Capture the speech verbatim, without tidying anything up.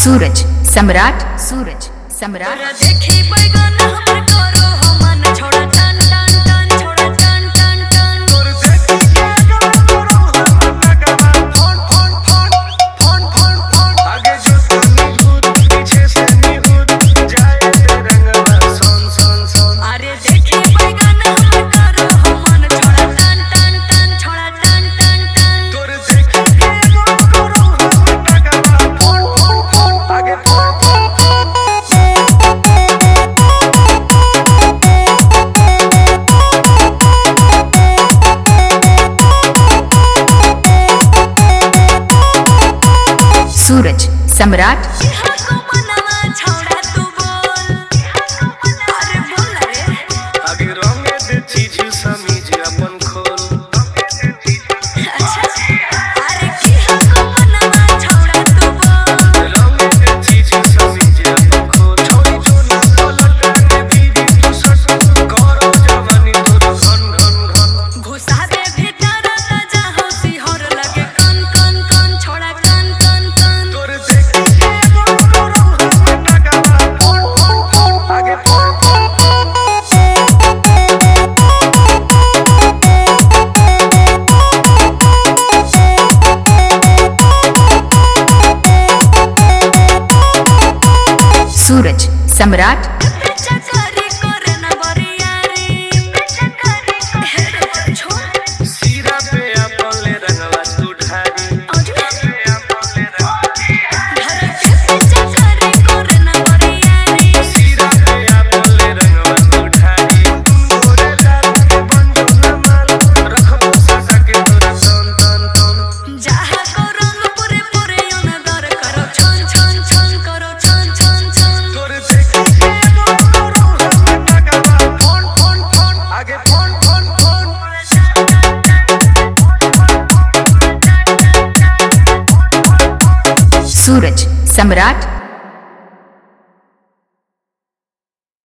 सूरज सम्राट सूरज सम्राट देखी बैगन हमर करो हमन छोड़ा टन टन टन छोड़ा टन टन टन तोर देखी बैगन करो हमन टकरा phone phone phone phone phone phone आगे जो सुनी हुद पीछे से निहुद जाए ते रंगवा सोन सोन सोन अरे देखी बैगन हमर करो हमन छोड़ा टन टन टन छोड़ा टन टन टन तोर देखी बैगन करो हमन टकरा फोन फोन फोन आगे फोन फोन सूरज सम्राट इहा को मनवा छोड़ा तू बोल अरे बोल रे आगे रंगे दे चीज समीज अपन खोल अच्छा अरे इहा को मनवा छोड़ा तू बोल रंगे दे चीज समीज अपन खोल छोड़ी जो ना पलट के बीड़ी तू सट करो जवानी तोर घन घन घन घुसा दे भीतर त जाहो सिहर लगे कन कन कन छोड़ा कन कन कन तोर देखी बैगन करो हमन टकरा फोन फोन फोन आगे फोन फोन सूरज सम्राट चकरी करे न बरियारी चकरी छोड़ सीरा पे अपन ले रंगवा तू ढारी पे अपन ले रंगवा घर के चकरी करे न बरियारी सीरा पे अपन ले रंगवा तू ढारी मोरे लाल के बंधु न माल रखबो सजा के तोरा तन तन तन जहा को रंग पूरे पूरे अनदर करो छन छन छन करो छन छन छन तोर देखी बैगन करो हमन टकरा फोन फोन फोन आगे फोन फोन फोन सूरज सम्राट